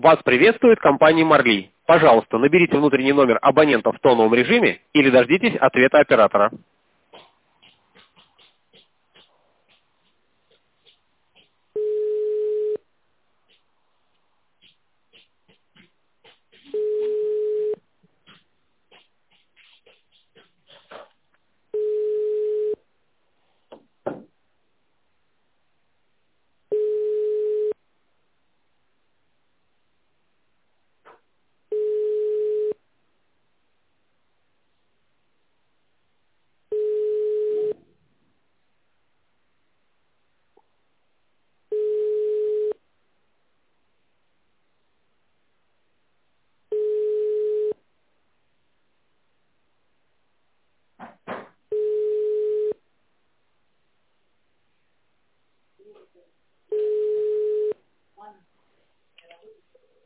Вас приветствует компания Marley. Пожалуйста, наберите внутренний номер абонента в тоновом режиме или дождитесь ответа оператора.